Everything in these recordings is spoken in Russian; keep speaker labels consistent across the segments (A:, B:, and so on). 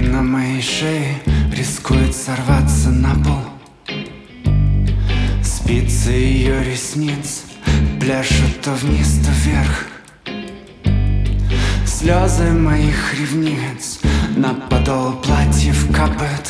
A: на моей шее рискует сорваться на пол. Спицы ее ресниц пляшут то вниз, то вверх. Слезы моих ревниц на подол платьев капают.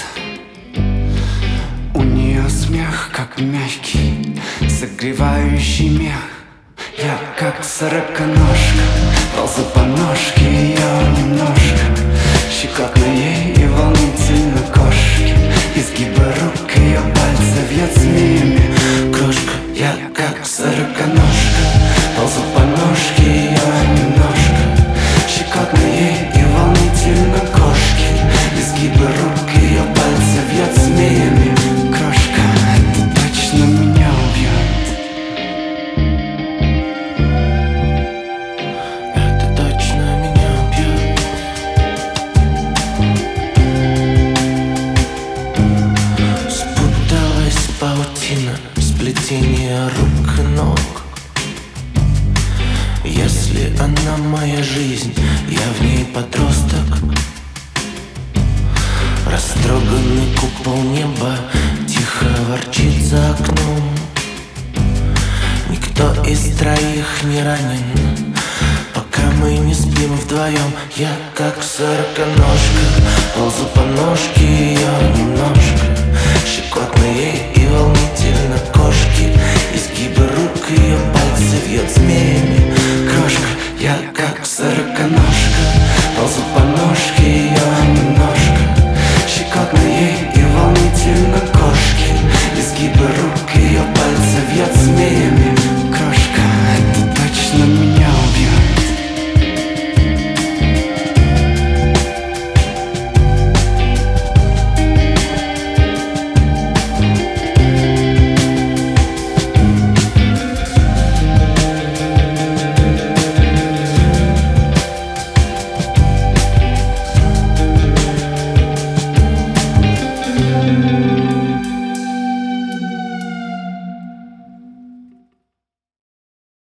A: У нее смех, как мягкий, согревающий мех. Я как сороконожка, ползу по ножке ее немножко. Щекотно ей и волнительно кошки. Изгибы рук ее пальцев вьет змеями крошка. Я как сороконожка, ползу по ножке ее немножко. Щекотно ей и волнительно кошки. Изгибы рук ее пальцев вьет змеями крошка. Это точно меня убьет.
B: Сплетение рук и ног. Если она моя жизнь, я в ней подросток. Растроганный купол неба тихо ворчит за окном. Никто из троих не ранен, пока мы не спим вдвоем. Я как сороконожка, ползу по ножке ее немножко. Щекотно ей и волнительно кошки. Изгибы рук ее пальцы вьет змеями крошка.
A: Я как сороконожка, ползу по ножке ее немножко. Щекотно ей и волнительно кошки. Изгибы рук ее пальцы вьет змеями крошка. Это точно меня убьет.